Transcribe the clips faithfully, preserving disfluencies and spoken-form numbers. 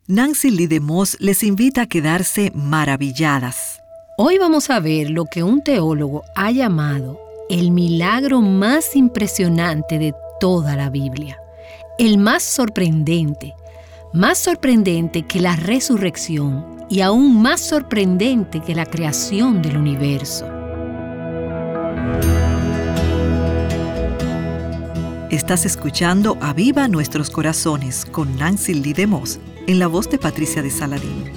Nancy Lee DeMoss les invita a quedarse maravilladas. Hoy vamos a ver lo que un teólogo ha llamado el milagro más impresionante de toda la Biblia. El más sorprendente, más sorprendente que la resurrección y aún más sorprendente que la creación del universo. Estás escuchando Aviva Nuestros Corazones con Nancy Lee DeMoss, en la voz de Patricia de Saladín.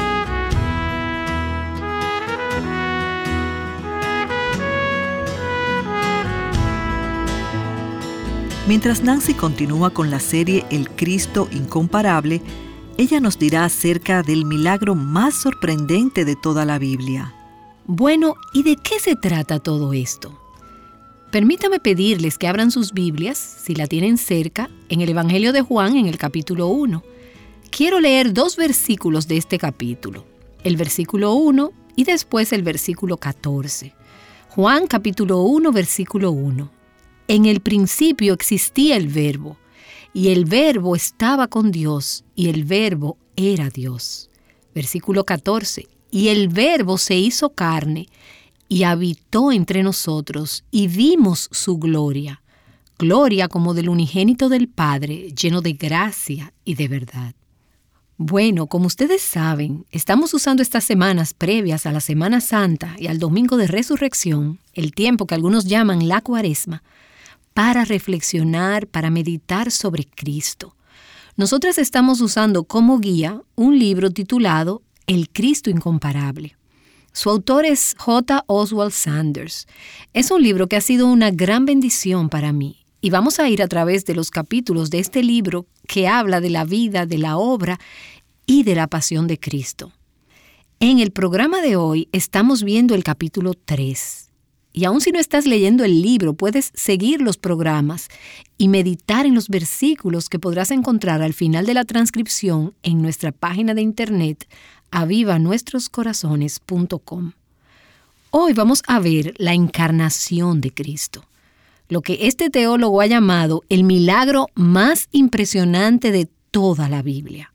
Mientras Nancy continúa con la serie El Cristo Incomparable, ella nos dirá acerca del milagro más sorprendente de toda la Biblia. Bueno, ¿y de qué se trata todo esto? Permítame pedirles que abran sus Biblias, si la tienen cerca, en el Evangelio de Juan en el capítulo uno. Quiero leer dos versículos de este capítulo, el versículo uno y después el versículo catorce. Juan capítulo uno, versículo uno. En el principio existía el Verbo, y el Verbo estaba con Dios, y el Verbo era Dios. Versículo catorce. Y el Verbo se hizo carne, y habitó entre nosotros, y vimos su gloria, gloria como del unigénito del Padre, lleno de gracia y de verdad. Bueno, como ustedes saben, estamos usando estas semanas previas a la Semana Santa y al Domingo de Resurrección, el tiempo que algunos llaman la Cuaresma, para reflexionar, para meditar sobre Cristo. Nosotras estamos usando como guía un libro titulado El Cristo Incomparable. Su autor es J. Oswald Sanders. Es un libro que ha sido una gran bendición para mí. Y vamos a ir a través de los capítulos de este libro que habla de la vida, de la obra y de la pasión de Cristo. En el programa de hoy estamos viendo el capítulo tres. Y aun si no estás leyendo el libro, puedes seguir los programas y meditar en los versículos que podrás encontrar al final de la transcripción en nuestra página de internet aviva nuestros corazones punto com. Hoy vamos a ver la encarnación de Cristo, lo que este teólogo ha llamado el milagro más impresionante de toda la Biblia.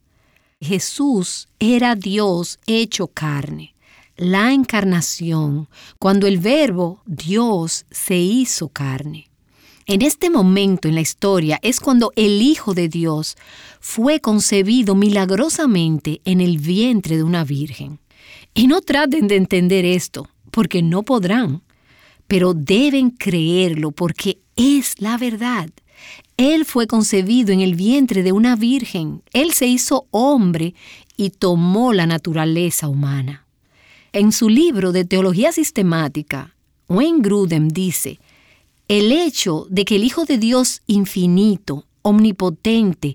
Jesús era Dios hecho carne, la encarnación, cuando el Verbo, Dios, se hizo carne. En este momento en la historia es cuando el Hijo de Dios fue concebido milagrosamente en el vientre de una virgen. Y no traten de entender esto, porque no podrán, pero deben creerlo porque es la verdad. Él fue concebido en el vientre de una virgen. Él se hizo hombre y tomó la naturaleza humana. En su libro de Teología Sistemática, Wayne Grudem dice: el hecho de que el Hijo de Dios infinito, omnipotente,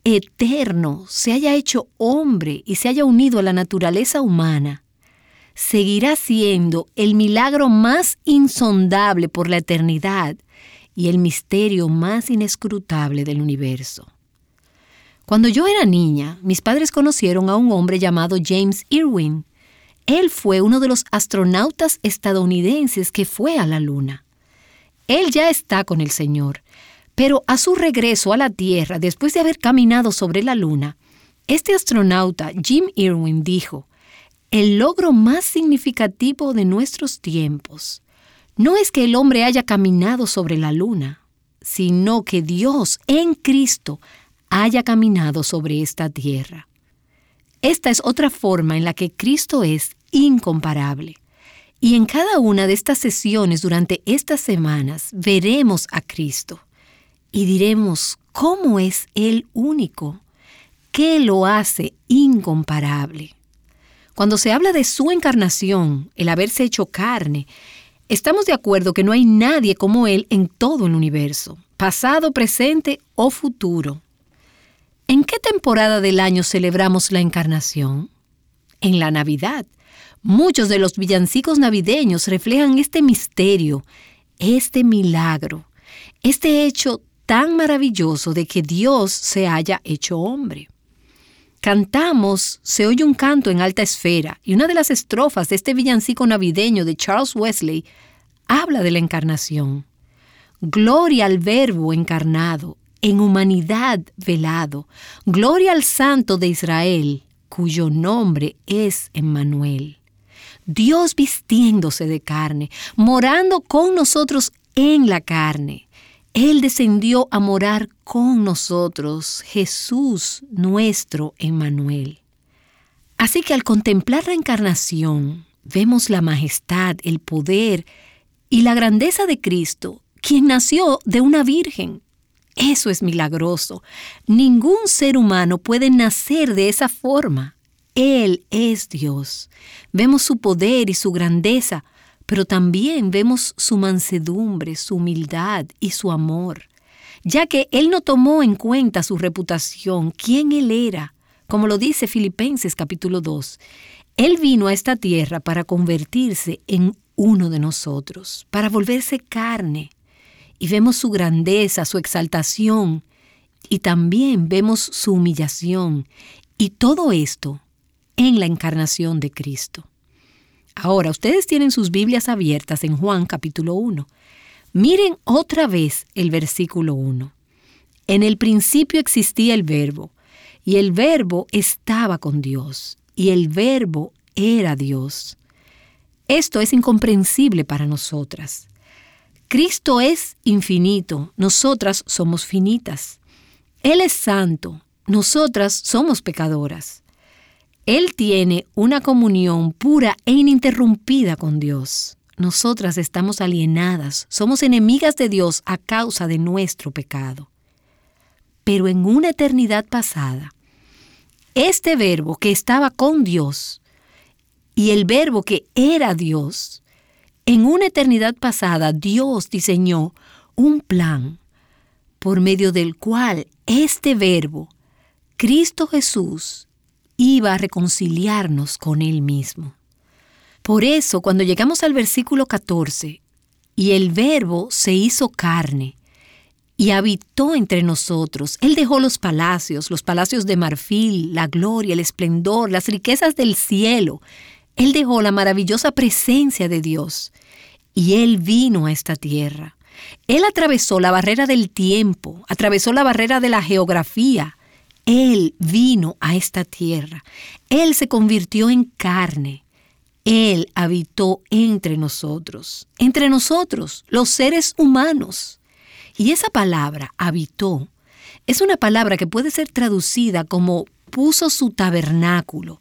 eterno, se haya hecho hombre y se haya unido a la naturaleza humana, seguirá siendo el milagro más insondable por la eternidad y el misterio más inescrutable del universo. Cuando yo era niña, mis padres conocieron a un hombre llamado James Irwin. Él fue uno de los astronautas estadounidenses que fue a la Luna. Él ya está con el Señor, pero a su regreso a la Tierra, después de haber caminado sobre la Luna, este astronauta, Jim Irwin, dijo: el logro más significativo de nuestros tiempos no es que el hombre haya caminado sobre la Luna, sino que Dios en Cristo haya caminado sobre esta tierra. Esta es otra forma en la que Cristo es incomparable. Y en cada una de estas sesiones durante estas semanas veremos a Cristo y diremos cómo es Él único, qué lo hace incomparable. Cuando se habla de su encarnación, el haberse hecho carne, estamos de acuerdo que no hay nadie como Él en todo el universo, pasado, presente o futuro. ¿En qué temporada del año celebramos la encarnación? En la Navidad. Muchos de los villancicos navideños reflejan este misterio, este milagro, este hecho tan maravilloso de que Dios se haya hecho hombre. Cantamos Se oye un canto en alta esfera, y una de las estrofas de este villancico navideño de Charles Wesley habla de la encarnación. Gloria al Verbo encarnado, en humanidad velado. Gloria al Santo de Israel, cuyo nombre es Emmanuel. Dios vistiéndose de carne, morando con nosotros en la carne. Él descendió a morar con nosotros, Jesús nuestro Emmanuel. Así que al contemplar la encarnación, vemos la majestad, el poder y la grandeza de Cristo, quien nació de una virgen. Eso es milagroso. Ningún ser humano puede nacer de esa forma. Él es Dios. Vemos su poder y su grandeza, pero también vemos su mansedumbre, su humildad y su amor, ya que Él no tomó en cuenta su reputación, quién Él era, como lo dice Filipenses capítulo dos. Él vino a esta tierra para convertirse en uno de nosotros, para volverse carne. Y vemos su grandeza, su exaltación, y también vemos su humillación, y todo esto en la encarnación de Cristo. Ahora, ustedes tienen sus Biblias abiertas en Juan capítulo uno. Miren otra vez el versículo uno. En el principio existía el Verbo, y el Verbo estaba con Dios, y el Verbo era Dios. Esto es incomprensible para nosotras. Cristo es infinito, nosotras somos finitas. Él es santo, nosotras somos pecadoras. Él tiene una comunión pura e ininterrumpida con Dios. Nosotras estamos alienadas, somos enemigas de Dios a causa de nuestro pecado. Pero en una eternidad pasada, este Verbo que estaba con Dios y el Verbo que era Dios, en una eternidad pasada Dios diseñó un plan por medio del cual este Verbo, Cristo Jesús, iba a reconciliarnos con Él mismo. Por eso, cuando llegamos al versículo catorce, y el Verbo se hizo carne y habitó entre nosotros, Él dejó los palacios, los palacios de marfil, la gloria, el esplendor, las riquezas del cielo. Él dejó la maravillosa presencia de Dios y Él vino a esta tierra. Él atravesó la barrera del tiempo, atravesó la barrera de la geografía. Él vino a esta tierra. Él se convirtió en carne. Él habitó entre nosotros, entre nosotros, los seres humanos. Y esa palabra, habitó, es una palabra que puede ser traducida como puso su tabernáculo,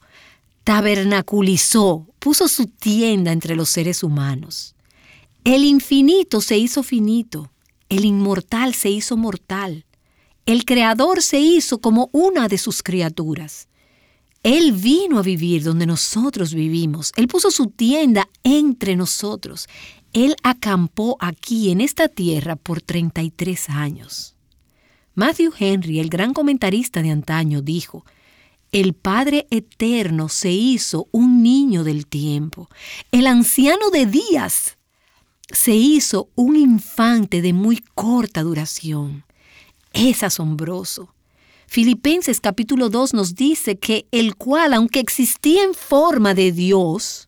tabernaculizó, puso su tienda entre los seres humanos. El infinito se hizo finito, el inmortal se hizo mortal. El Creador se hizo como una de sus criaturas. Él vino a vivir donde nosotros vivimos. Él puso su tienda entre nosotros. Él acampó aquí en esta tierra por treinta y tres años. Matthew Henry, el gran comentarista de antaño, dijo: el Padre Eterno se hizo un niño del tiempo. El anciano de días se hizo un infante de muy corta duración. Es asombroso. Filipenses capítulo dos nos dice que el cual, aunque existía en forma de Dios,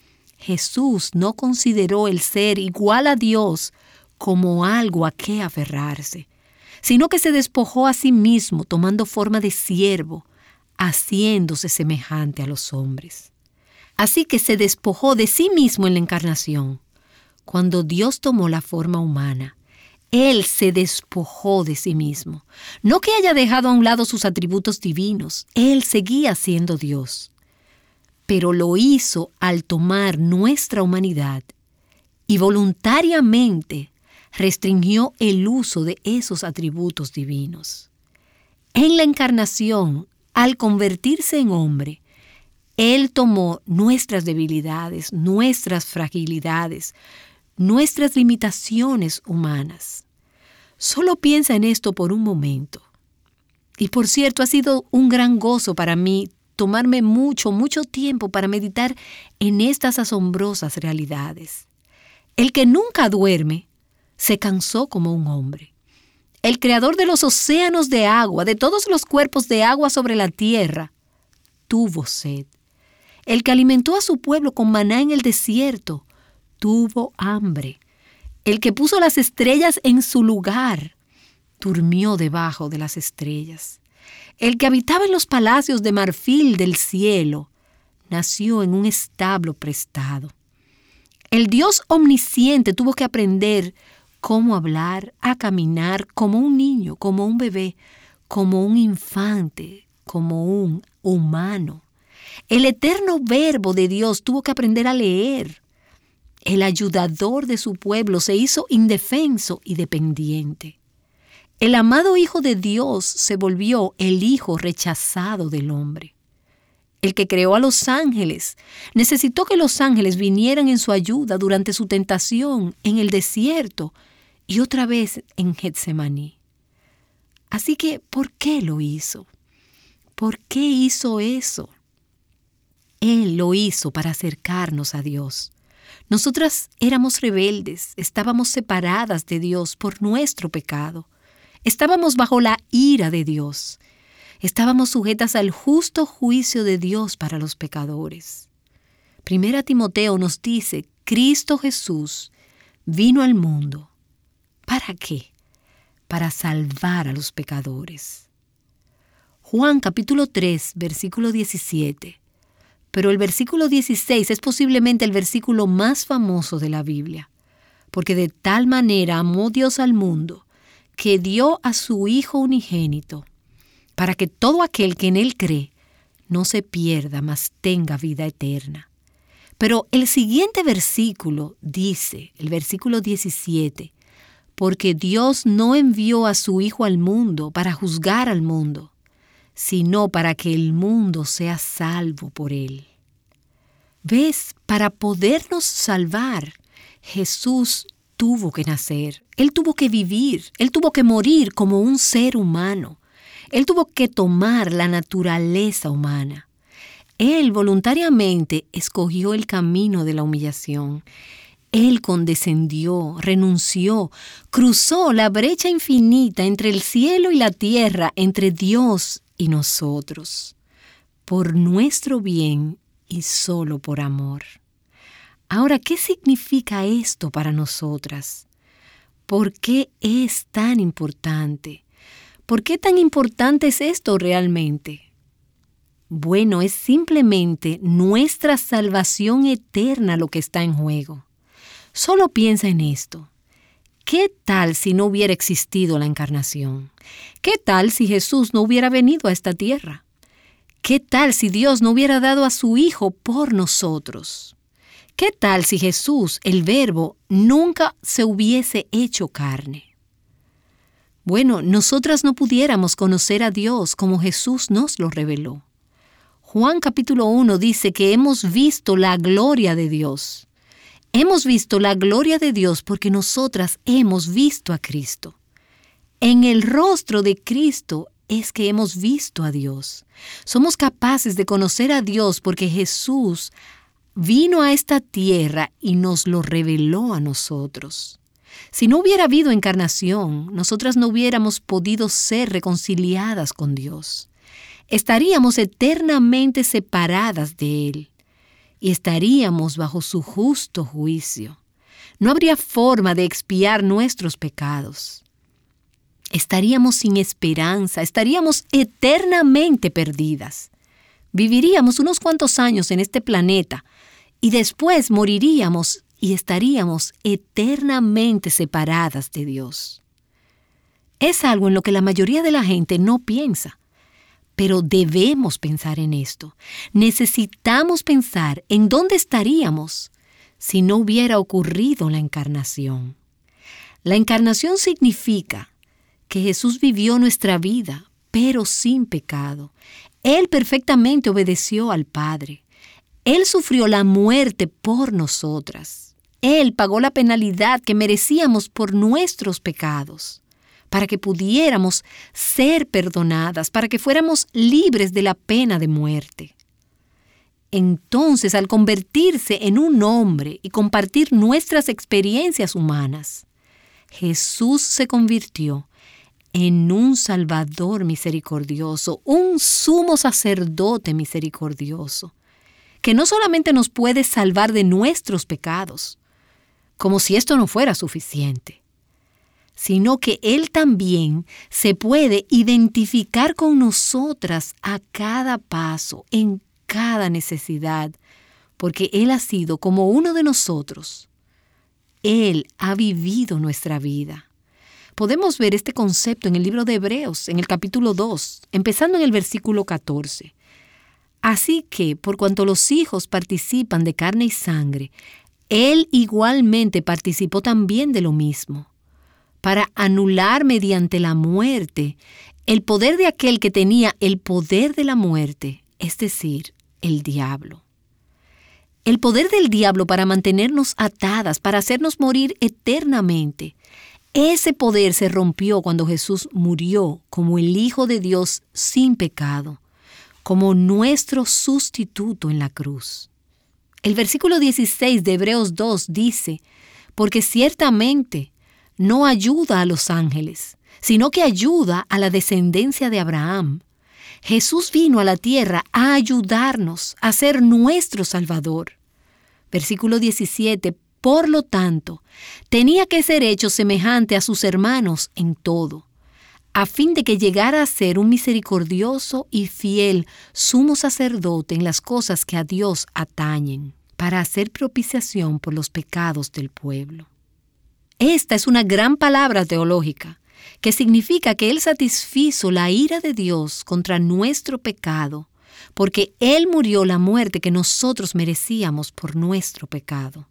Jesús no consideró el ser igual a Dios como algo a qué aferrarse, sino que se despojó a sí mismo tomando forma de siervo, haciéndose semejante a los hombres. Así que se despojó de sí mismo en la encarnación. Cuando Dios tomó la forma humana, Él se despojó de sí mismo. No que haya dejado a un lado sus atributos divinos. Él seguía siendo Dios. Pero lo hizo al tomar nuestra humanidad y voluntariamente restringió el uso de esos atributos divinos. En la encarnación, al convertirse en hombre, Él tomó nuestras debilidades, nuestras fragilidades, nuestras limitaciones humanas. Solo piensa en esto por un momento. Y por cierto, ha sido un gran gozo para mí tomarme mucho, mucho tiempo para meditar en estas asombrosas realidades. El que nunca duerme se cansó como un hombre. El creador de los océanos de agua, de todos los cuerpos de agua sobre la tierra, tuvo sed. El que alimentó a su pueblo con maná en el desierto, tuvo hambre. El que puso las estrellas en su lugar, durmió debajo de las estrellas. El que habitaba en los palacios de marfil del cielo nació en un establo prestado. El Dios omnisciente tuvo que aprender cómo hablar, a caminar como un niño, como un bebé, como un infante, como un humano. El eterno Verbo de Dios tuvo que aprender a leer. El ayudador de su pueblo se hizo indefenso y dependiente. El amado Hijo de Dios se volvió el hijo rechazado del hombre. El que creó a los ángeles necesitó que los ángeles vinieran en su ayuda durante su tentación en el desierto y otra vez en Getsemaní. Así que, ¿por qué lo hizo? ¿Por qué hizo eso? Él lo hizo para acercarnos a Dios. Nosotras éramos rebeldes, estábamos separadas de Dios por nuestro pecado. Estábamos bajo la ira de Dios. Estábamos sujetas al justo juicio de Dios para los pecadores. Primera Timoteo nos dice, Cristo Jesús vino al mundo. ¿Para qué? Para salvar a los pecadores. Juan capítulo tres, versículo diecisiete. Pero el versículo dieciséis es posiblemente el versículo más famoso de la Biblia, porque de tal manera amó Dios al mundo, que dio a su Hijo unigénito, para que todo aquel que en Él cree no se pierda, mas tenga vida eterna. Pero el siguiente versículo dice, el versículo diecisiete, porque Dios no envió a su Hijo al mundo para juzgar al mundo, sino para que el mundo sea salvo por Él. ¿Ves? Para podernos salvar, Jesús tuvo que nacer, Él tuvo que vivir, Él tuvo que morir como un ser humano. Él tuvo que tomar la naturaleza humana. Él voluntariamente escogió el camino de la humillación. Él condescendió, renunció, cruzó la brecha infinita entre el cielo y la tierra, entre Dios y nosotros, por nuestro bien y solo por amor. Ahora, ¿qué significa esto para nosotras? ¿Por qué es tan importante? ¿Por qué tan importante es esto realmente? Bueno, es simplemente nuestra salvación eterna lo que está en juego. Solo piensa en esto. ¿Qué tal si no hubiera existido la encarnación? ¿Qué tal si Jesús no hubiera venido a esta tierra? ¿Qué tal si Dios no hubiera dado a su Hijo por nosotros? ¿Qué tal si Jesús, el Verbo, nunca se hubiese hecho carne? Bueno, nosotras no pudiéramos conocer a Dios como Jesús nos lo reveló. Juan capítulo uno dice que hemos visto la gloria de Dios. Hemos visto la gloria de Dios porque nosotras hemos visto a Cristo. En el rostro de Cristo es que hemos visto a Dios. Somos capaces de conocer a Dios porque Jesús vino a esta tierra y nos lo reveló a nosotros. Si no hubiera habido encarnación, nosotras no hubiéramos podido ser reconciliadas con Dios. Estaríamos eternamente separadas de Él y estaríamos bajo su justo juicio. No habría forma de expiar nuestros pecados. Estaríamos sin esperanza, estaríamos eternamente perdidas. Viviríamos unos cuantos años en este planeta y después moriríamos y estaríamos eternamente separadas de Dios. Es algo en lo que la mayoría de la gente no piensa, pero debemos pensar en esto. Necesitamos pensar en dónde estaríamos si no hubiera ocurrido la encarnación. La encarnación significa que Jesús vivió nuestra vida, pero sin pecado. Él perfectamente obedeció al Padre. Él sufrió la muerte por nosotras. Él pagó la penalidad que merecíamos por nuestros pecados, para que pudiéramos ser perdonadas, para que fuéramos libres de la pena de muerte. Entonces, al convertirse en un hombre y compartir nuestras experiencias humanas, Jesús se convirtió en un Salvador misericordioso, un sumo sacerdote misericordioso, que no solamente nos puede salvar de nuestros pecados, como si esto no fuera suficiente, sino que Él también se puede identificar con nosotras a cada paso, en cada necesidad, porque Él ha sido como uno de nosotros. Él ha vivido nuestra vida. Podemos ver este concepto en el libro de Hebreos, en el capítulo dos, empezando en el versículo catorce. Así que, por cuanto los hijos participan de carne y sangre, Él igualmente participó también de lo mismo, para anular mediante la muerte el poder de aquel que tenía el poder de la muerte, es decir, el diablo. El poder del diablo para mantenernos atadas, para hacernos morir eternamente. Ese poder se rompió cuando Jesús murió como el Hijo de Dios sin pecado, como nuestro sustituto en la cruz. El versículo dieciséis de Hebreos dos dice, porque ciertamente no ayuda a los ángeles, sino que ayuda a la descendencia de Abraham. Jesús vino a la tierra a ayudarnos, a ser nuestro Salvador. Versículo diecisiete, por lo tanto, tenía que ser hecho semejante a sus hermanos en todo, a fin de que llegara a ser un misericordioso y fiel sumo sacerdote en las cosas que a Dios atañen, para hacer propiciación por los pecados del pueblo. Esta es una gran palabra teológica, que significa que Él satisfizo la ira de Dios contra nuestro pecado, porque Él murió la muerte que nosotros merecíamos por nuestro pecado.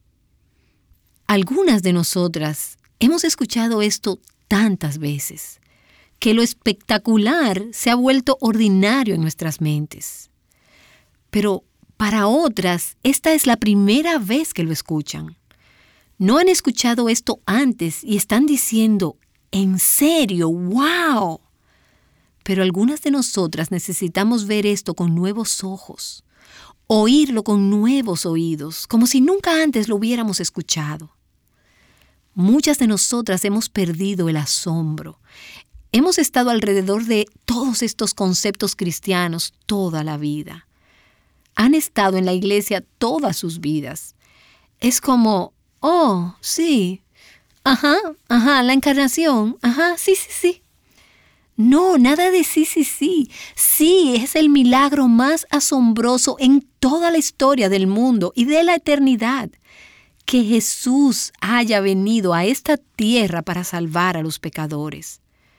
Algunas de nosotras hemos escuchado esto tantas veces, que lo espectacular se ha vuelto ordinario en nuestras mentes. Pero para otras, esta es la primera vez que lo escuchan. No han escuchado esto antes y están diciendo, ¿en serio? ¡Wow! Pero algunas de nosotras necesitamos ver esto con nuevos ojos, oírlo con nuevos oídos, como si nunca antes lo hubiéramos escuchado. Muchas de nosotras hemos perdido el asombro. Hemos estado alrededor de todos estos conceptos cristianos toda la vida. Han estado en la iglesia todas sus vidas. Es como, oh, sí, ajá, ajá, la encarnación, ajá, sí, sí, sí. No, nada de sí, sí, sí. Sí, es el milagro más asombroso en toda la historia del mundo y de la eternidad. Que Jesús haya venido a esta tierra para salvar a los pecadores.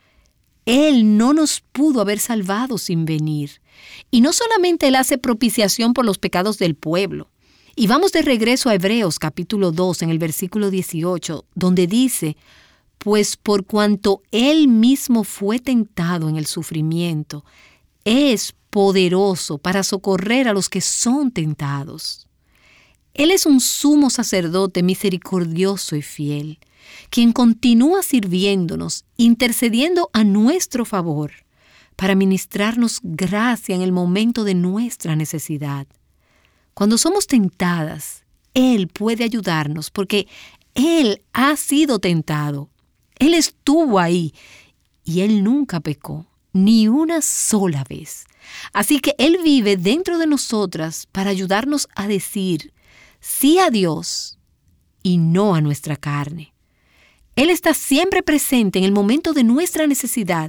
Él no nos pudo haber salvado sin venir. Y no solamente Él hace propiciación por los pecados del pueblo. Y vamos de regreso a Hebreos capítulo dos en el versículo dieciocho, donde dice, pues por cuanto Él mismo fue tentado en el sufrimiento, es poderoso para socorrer a los que son tentados. Él es un sumo sacerdote misericordioso y fiel, quien continúa sirviéndonos, intercediendo a nuestro favor, para ministrarnos gracia en el momento de nuestra necesidad. Cuando somos tentadas, Él puede ayudarnos porque Él ha sido tentado. Él estuvo ahí y Él nunca pecó, ni una sola vez. Así que Él vive dentro de nosotras para ayudarnos a decir sí a Dios y no a nuestra carne. Él está siempre presente en el momento de nuestra necesidad.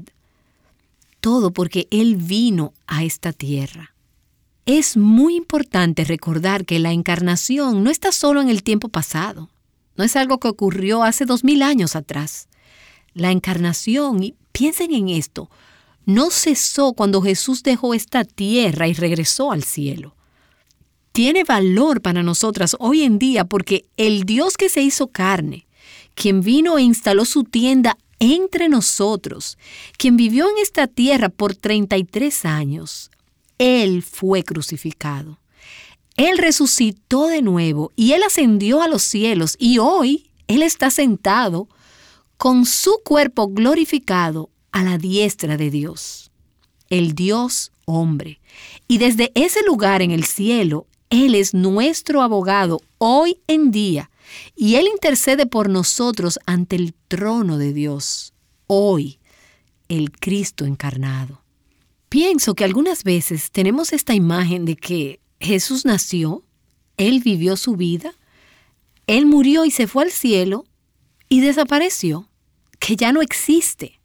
Todo porque Él vino a esta tierra. Es muy importante recordar que la encarnación no está solo en el tiempo pasado. No es algo que ocurrió hace dos mil años atrás. La encarnación, y piensen en esto, no cesó cuando Jesús dejó esta tierra y regresó al cielo. Tiene valor para nosotras hoy en día porque el Dios que se hizo carne, quien vino e instaló su tienda entre nosotros, quien vivió en esta tierra por treinta y tres años, Él fue crucificado. Él resucitó de nuevo y Él ascendió a los cielos y hoy Él está sentado con su cuerpo glorificado a la diestra de Dios, el Dios hombre. Y desde ese lugar en el cielo, Él es nuestro abogado hoy en día y Él intercede por nosotros ante el trono de Dios, hoy, el Cristo encarnado. Pienso que algunas veces tenemos esta imagen de que Jesús nació, Él vivió su vida, Él murió y se fue al cielo y desapareció. que ya no existe.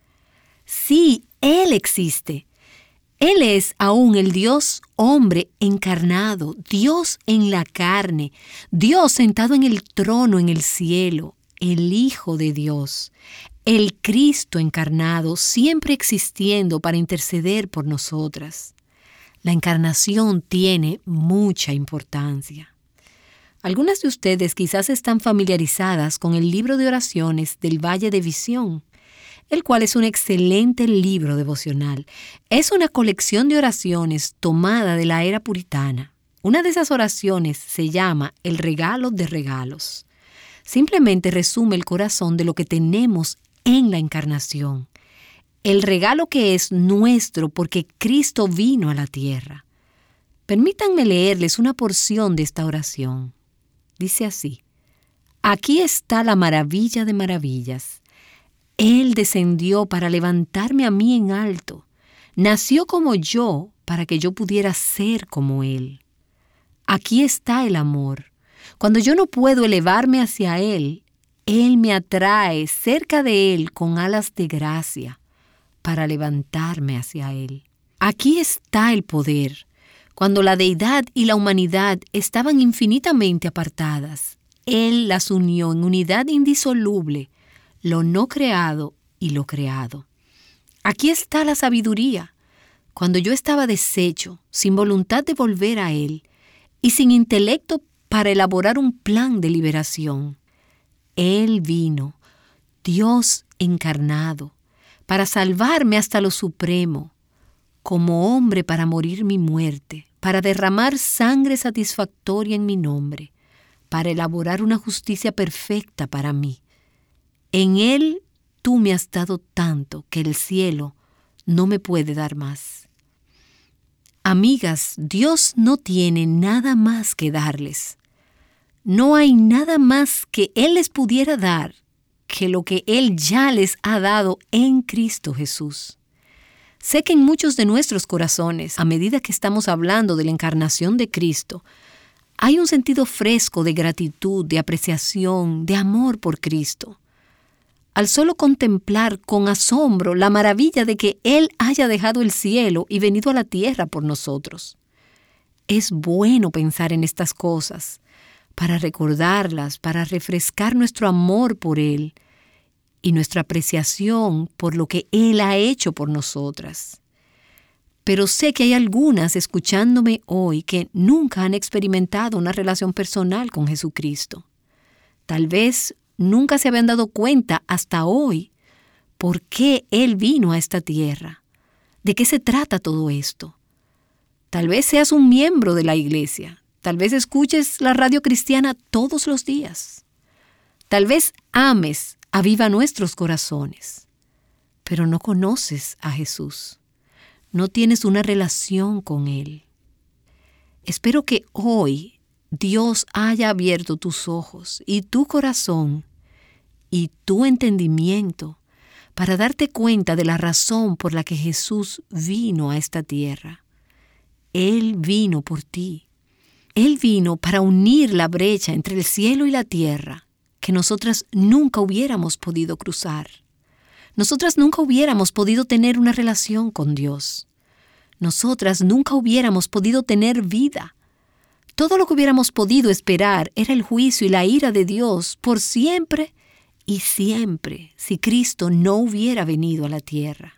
Sí, Él existe. Él es aún el Dios hombre encarnado, Dios en la carne, Dios sentado en el trono en el cielo, el Hijo de Dios, el Cristo encarnado, siempre existiendo para interceder por nosotras. La encarnación tiene mucha importancia. Algunas de ustedes quizás están familiarizadas con el libro de oraciones del Valle de Visión, el cual es un excelente libro devocional. Es una colección de oraciones tomada de la era puritana. Una de esas oraciones se llama El regalo de regalos. Simplemente resume el corazón de lo que tenemos en la encarnación. El regalo que es nuestro porque Cristo vino a la tierra. Permítanme leerles una porción de esta oración. Dice así: Aquí está la maravilla de maravillas. Él descendió para levantarme a mí en alto. Nació como yo para que yo pudiera ser como Él. Aquí está el amor. Cuando yo no puedo elevarme hacia Él, Él me atrae cerca de Él con alas de gracia para levantarme hacia Él. Aquí está el poder. Cuando la deidad y la humanidad estaban infinitamente apartadas, Él las unió en unidad indisoluble, lo no creado y lo creado. Aquí está la sabiduría. Cuando yo estaba deshecho, sin voluntad de volver a Él y sin intelecto para elaborar un plan de liberación, Él vino, Dios encarnado, para salvarme hasta lo supremo, como hombre para morir mi muerte, para derramar sangre satisfactoria en mi nombre, para elaborar una justicia perfecta para mí. En Él tú me has dado tanto que el cielo no me puede dar más. Amigas, Dios no tiene nada más que darles. No hay nada más que Él les pudiera dar que lo que Él ya les ha dado en Cristo Jesús. Sé que en muchos de nuestros corazones, a medida que estamos hablando de la encarnación de Cristo, hay un sentido fresco de gratitud, de apreciación, de amor por Cristo. Al solo contemplar con asombro la maravilla de que Él haya dejado el cielo y venido a la tierra por nosotros. Es bueno pensar en estas cosas, para recordarlas, para refrescar nuestro amor por Él y nuestra apreciación por lo que Él ha hecho por nosotras. Pero sé que hay algunas escuchándome hoy que nunca han experimentado una relación personal con Jesucristo. Tal vez nunca se habían dado cuenta hasta hoy por qué Él vino a esta tierra. ¿De qué se trata todo esto? Tal vez seas un miembro de la iglesia. Tal vez escuches la radio cristiana todos los días. Tal vez ames a viva nuestros corazones, pero no conoces a Jesús. No tienes una relación con Él. Espero que hoy Dios haya abierto tus ojos y tu corazón y tu entendimiento para darte cuenta de la razón por la que Jesús vino a esta tierra. Él vino por ti. Él vino para unir la brecha entre el cielo y la tierra que nosotras nunca hubiéramos podido cruzar. Nosotras nunca hubiéramos podido tener una relación con Dios. Nosotras nunca hubiéramos podido tener vida. Todo lo que hubiéramos podido esperar era el juicio y la ira de Dios por siempre y siempre si Cristo no hubiera venido a la tierra.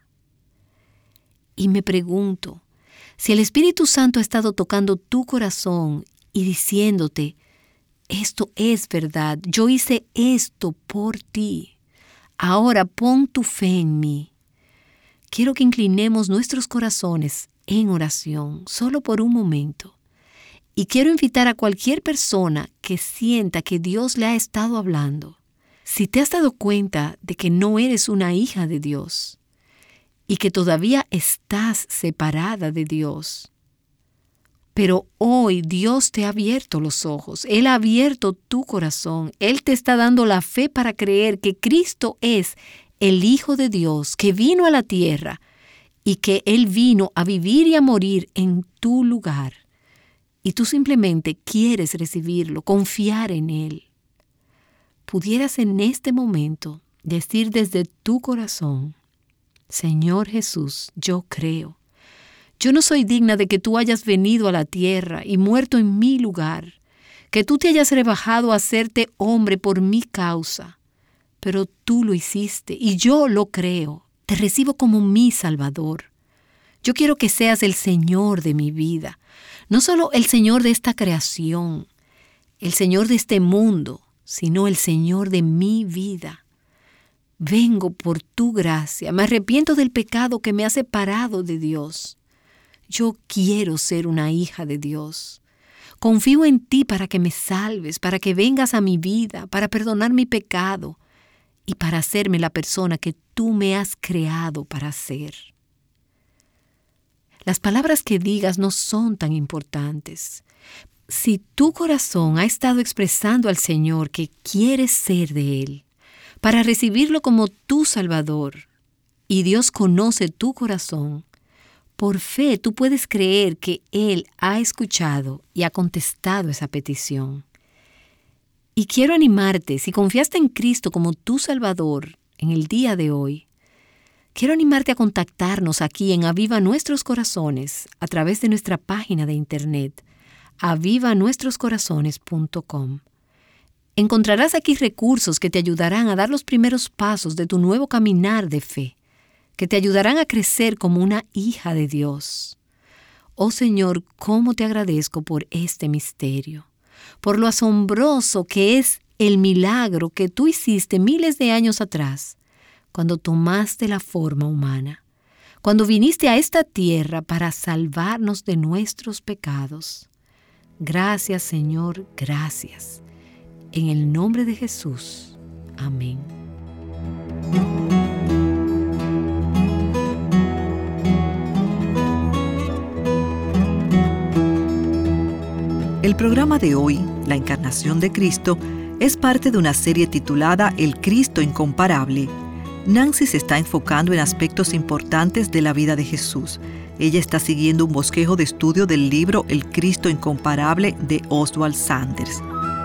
Y me pregunto, si el Espíritu Santo ha estado tocando tu corazón y diciéndote, esto es verdad, yo hice esto por ti, ahora pon tu fe en mí. Quiero que inclinemos nuestros corazones en oración, solo por un momento. Y quiero invitar a cualquier persona que sienta que Dios le ha estado hablando. Si te has dado cuenta de que no eres una hija de Dios y que todavía estás separada de Dios, pero hoy Dios te ha abierto los ojos, Él ha abierto tu corazón, Él te está dando la fe para creer que Cristo es el Hijo de Dios que vino a la tierra y que Él vino a vivir y a morir en tu lugar. Y tú simplemente quieres recibirlo, confiar en Él. Pudieras en este momento decir desde tu corazón: Señor Jesús, yo creo. Yo no soy digna de que tú hayas venido a la tierra y muerto en mi lugar, que tú te hayas rebajado a hacerte hombre por mi causa. Pero tú lo hiciste y yo lo creo. Te recibo como mi Salvador. Yo quiero que seas el Señor de mi vida, no solo el Señor de esta creación, el Señor de este mundo, sino el Señor de mi vida. Vengo por tu gracia, me arrepiento del pecado que me ha separado de Dios. Yo quiero ser una hija de Dios. Confío en ti para que me salves, para que vengas a mi vida, para perdonar mi pecado y para hacerme la persona que tú me has creado para ser. Las palabras que digas no son tan importantes. Si tu corazón ha estado expresando al Señor que quieres ser de Él, para recibirlo como tu Salvador, y Dios conoce tu corazón, por fe tú puedes creer que Él ha escuchado y ha contestado esa petición. Y quiero animarte, si confiaste en Cristo como tu Salvador en el día de hoy, quiero animarte a contactarnos aquí en Aviva Nuestros Corazones a través de nuestra página de internet, aviva nuestros corazones punto com. Encontrarás aquí recursos que te ayudarán a dar los primeros pasos de tu nuevo caminar de fe, que te ayudarán a crecer como una hija de Dios. Oh Señor, cómo te agradezco por este misterio, por lo asombroso que es el milagro que tú hiciste miles de años atrás, cuando tomaste la forma humana, cuando viniste a esta tierra para salvarnos de nuestros pecados. Gracias, Señor, gracias. En el nombre de Jesús. Amén. El programa de hoy, La Encarnación de Cristo, es parte de una serie titulada El Cristo Incomparable. Nancy se está enfocando en aspectos importantes de la vida de Jesús. Ella está siguiendo un bosquejo de estudio del libro El Cristo Incomparable de Oswald Sanders.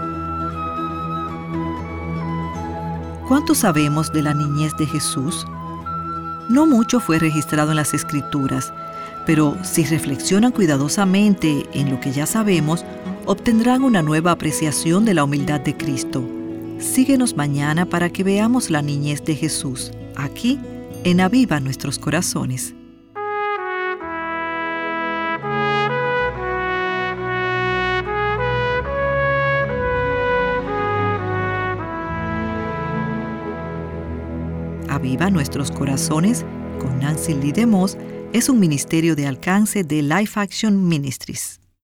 ¿Cuánto sabemos de la niñez de Jesús? No mucho fue registrado en las Escrituras, pero si reflexionan cuidadosamente en lo que ya sabemos, obtendrán una nueva apreciación de la humildad de Cristo. Síguenos mañana para que veamos la niñez de Jesús, aquí en Aviva Nuestros Corazones. Aviva Nuestros Corazones con Nancy Lee DeMoss es un ministerio de alcance de Life Action Ministries.